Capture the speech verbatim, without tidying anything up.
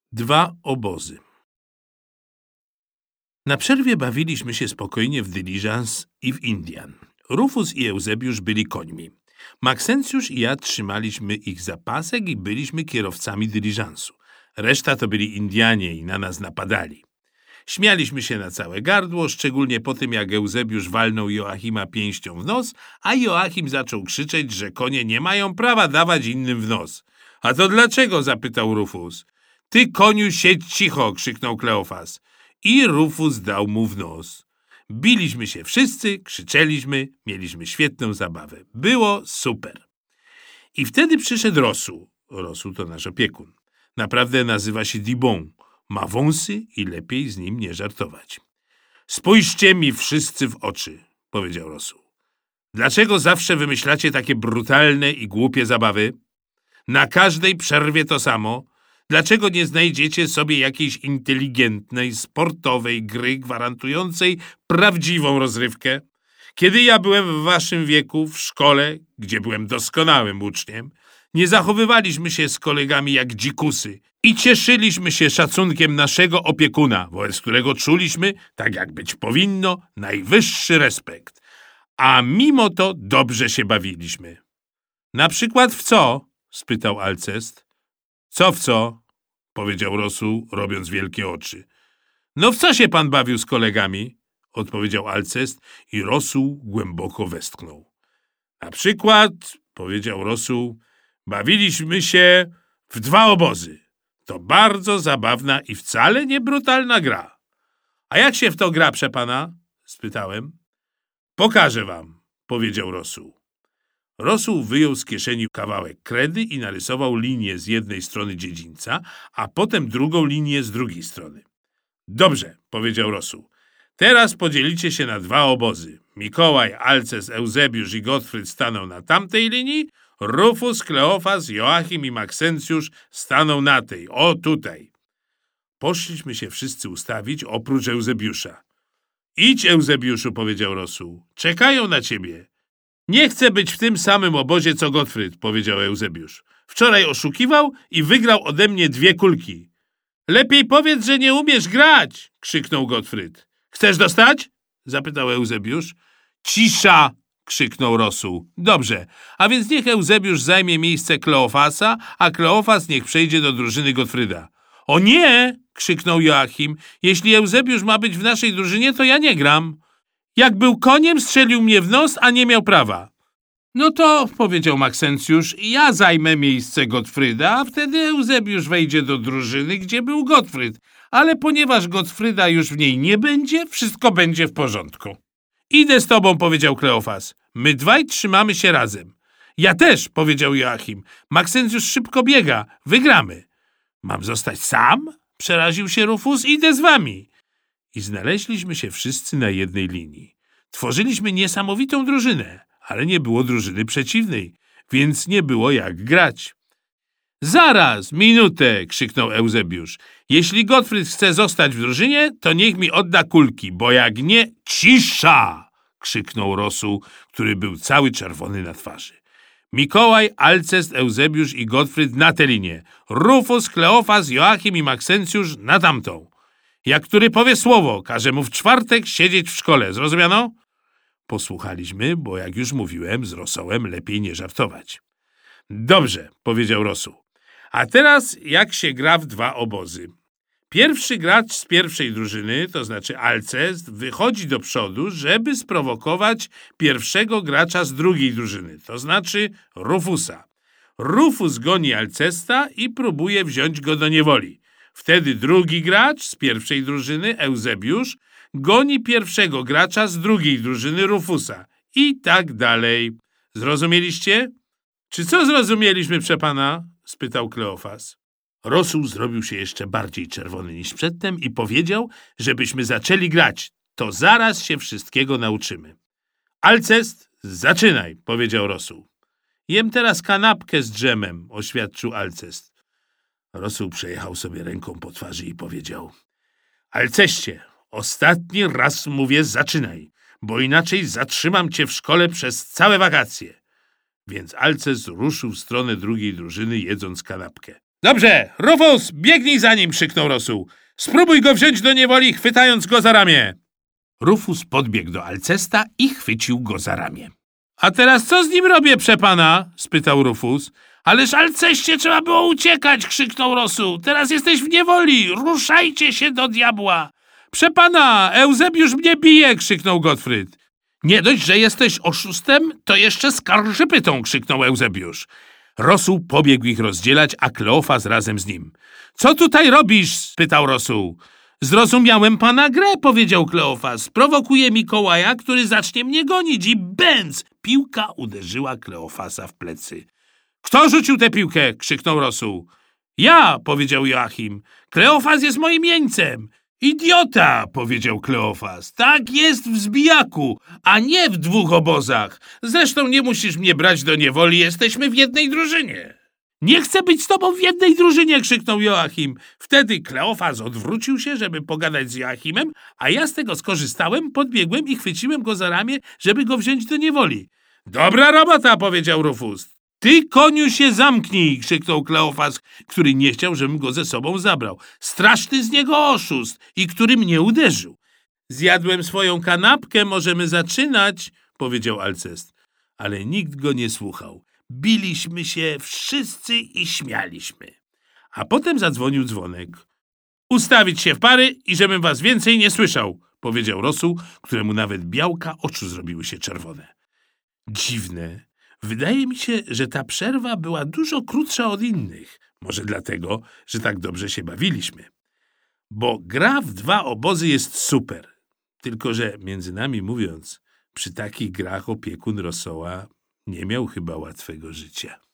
Dwa obozy. Na przerwie bawiliśmy się spokojnie w dyliżans i w Indian. Rufus i Eusebiusz byli końmi. Maksencjusz i ja trzymaliśmy ich za pasek i byliśmy kierowcami dyliżansu. Reszta to byli Indianie i na nas napadali. Śmialiśmy się na całe gardło, szczególnie po tym, jak Eusebiusz walnął Joachima pięścią w nos, a Joachim zaczął krzyczeć, że konie nie mają prawa dawać innym w nos. — A to dlaczego? — zapytał Rufus. — Ty, koniu, siedź cicho! — krzyknął Kleofas. I Rufus dał mu w nos. Biliśmy się wszyscy, krzyczeliśmy, mieliśmy świetną zabawę. Było super. I wtedy przyszedł Rosu. Rosu to nasz opiekun. Naprawdę nazywa się Dibon. Ma wąsy i lepiej z nim nie żartować. — Spójrzcie mi wszyscy w oczy — powiedział Rosu. — Dlaczego zawsze wymyślacie takie brutalne i głupie zabawy? Na każdej przerwie to samo. Dlaczego nie znajdziecie sobie jakiejś inteligentnej, sportowej gry gwarantującej prawdziwą rozrywkę? Kiedy ja byłem w waszym wieku w szkole, gdzie byłem doskonałym uczniem, nie zachowywaliśmy się z kolegami jak dzikusy i cieszyliśmy się szacunkiem naszego opiekuna, wobec którego czuliśmy, tak jak być powinno, najwyższy respekt. A mimo to dobrze się bawiliśmy. — Na przykład w co? — spytał Alcest. — Co w co? — powiedział Rosu, robiąc wielkie oczy. — No w co się pan bawił z kolegami? — odpowiedział Alcest i Rosu głęboko westchnął. — Na przykład — powiedział Rosu, — bawiliśmy się w dwa obozy. To bardzo zabawna i wcale nie brutalna gra. — A jak się w to gra, prze pana? — spytałem. — Pokażę wam — powiedział Rosu. Rosu wyjął z kieszeni kawałek kredy i narysował linię z jednej strony dziedzińca, a potem drugą linię z drugiej strony. — Dobrze — powiedział Rosu. — Teraz podzielicie się na dwa obozy. Mikołaj, Alces, Eusebiusz i Gottfried staną na tamtej linii, Rufus, Kleofas, Joachim i Maksencjusz staną na tej, o tutaj. Poszliśmy się wszyscy ustawić, oprócz Eusebiusza. — Idź, Eusebiuszu — powiedział Rosu. — Czekają na ciebie. — Nie chcę być w tym samym obozie, co Gottfried — powiedział Eusebiusz. Wczoraj oszukiwał i wygrał ode mnie dwie kulki. — Lepiej powiedz, że nie umiesz grać! — krzyknął Gottfried. — Chcesz dostać? — zapytał Eusebiusz. — Cisza! — krzyknął Rosu. — Dobrze, a więc niech Eusebiusz zajmie miejsce Kleofasa, a Kleofas niech przejdzie do drużyny Gottfrieda. — O nie! — krzyknął Joachim. — Jeśli Eusebiusz ma być w naszej drużynie, to ja nie gram. Jak był koniem, strzelił mnie w nos, a nie miał prawa. — No to — powiedział Maksencjusz — ja zajmę miejsce Gottfrieda, a wtedy Eusebiusz wejdzie do drużyny, gdzie był Gottfried. Ale ponieważ Gottfrieda już w niej nie będzie, wszystko będzie w porządku. — Idę z tobą — powiedział Kleofas. — My dwaj trzymamy się razem. — Ja też — powiedział Joachim. — Maksencjusz szybko biega. Wygramy. — Mam zostać sam? — przeraził się Rufus. — Idę z wami. I znaleźliśmy się wszyscy na jednej linii. Tworzyliśmy niesamowitą drużynę, ale nie było drużyny przeciwnej, więc nie było jak grać. — Zaraz, minutę! — krzyknął Eusebiusz. — Jeśli Gottfried chce zostać w drużynie, to niech mi odda kulki, bo jak nie... — Cisza! — krzyknął Rosu, który był cały czerwony na twarzy. — Mikołaj, Alcest, Eusebiusz i Gottfried na tę linię. Rufus, Kleofas, Joachim i Maksencjusz na tamtą. Jak który powie słowo, każe mu w czwartek siedzieć w szkole. Zrozumiano? Posłuchaliśmy, bo jak już mówiłem, z Rosołem lepiej nie żartować. Dobrze, powiedział Rosu. A teraz jak się gra w dwa obozy? Pierwszy gracz z pierwszej drużyny, to znaczy Alcest, wychodzi do przodu, żeby sprowokować pierwszego gracza z drugiej drużyny, to znaczy Rufusa. Rufus goni Alcesta i próbuje wziąć go do niewoli. Wtedy drugi gracz z pierwszej drużyny, Eusebiusz, goni pierwszego gracza z drugiej drużyny, Rufusa. I tak dalej. Zrozumieliście? Czy co zrozumieliśmy, prze pana? Spytał Kleofas. Rosu zrobił się jeszcze bardziej czerwony niż przedtem i powiedział, żebyśmy zaczęli grać. To zaraz się wszystkiego nauczymy. Alcest, zaczynaj, powiedział Rosu. Jem teraz kanapkę z dżemem, oświadczył Alcest. Rosu przejechał sobie ręką po twarzy i powiedział: Alceście, ostatni raz mówię zaczynaj, bo inaczej zatrzymam cię w szkole przez całe wakacje. Więc Alcest ruszył w stronę drugiej drużyny, jedząc kanapkę. Dobrze, Rufus, biegnij za nim, krzyknął Rosół. Spróbuj go wziąć do niewoli, chwytając go za ramię. Rufus podbiegł do Alcesta i chwycił go za ramię. A teraz co z nim robię, przepana? Spytał Rufus. Ależ Alceście trzeba było uciekać, krzyknął Rosół. Teraz jesteś w niewoli, ruszajcie się do diabła. Przepana, Eusebiusz mnie bije, krzyknął Gottfried. Nie dość, że jesteś oszustem, to jeszcze skarżypytą, krzyknął Eusebiusz. Rosół pobiegł ich rozdzielać, a Kleofas razem z nim. Co tutaj robisz? Spytał Rosół. Zrozumiałem pana grę, powiedział Kleofas. Prowokuje Mikołaja, który zacznie mnie gonić i bęc! Piłka uderzyła Kleofasa w plecy. Kto rzucił tę piłkę? Krzyknął Rosół. Ja, powiedział Joachim. Kleofas jest moim jeńcem. Idiota, powiedział Kleofas. Tak jest w zbijaku, a nie w dwóch obozach. Zresztą nie musisz mnie brać do niewoli, jesteśmy w jednej drużynie. Nie chcę być z tobą w jednej drużynie, krzyknął Joachim. Wtedy Kleofas odwrócił się, żeby pogadać z Joachimem, a ja z tego skorzystałem, podbiegłem i chwyciłem go za ramię, żeby go wziąć do niewoli. Dobra robota, powiedział Rufus. Ty, koniu, się zamknij, krzyknął Kleofas, który nie chciał, żebym go ze sobą zabrał. Straszny z niego oszust i który mnie uderzył. Zjadłem swoją kanapkę, możemy zaczynać, powiedział Alcest. Ale nikt go nie słuchał. Biliśmy się wszyscy i śmialiśmy. A potem zadzwonił dzwonek. Ustawić się w pary i żebym was więcej nie słyszał, powiedział Rosół, któremu nawet białka oczu zrobiły się czerwone. Dziwne. Wydaje mi się, że ta przerwa była dużo krótsza od innych. Może dlatego, że tak dobrze się bawiliśmy. Bo gra w dwa obozy jest super. Tylko że, między nami mówiąc, przy takich grach opiekun Rosoła nie miał chyba łatwego życia.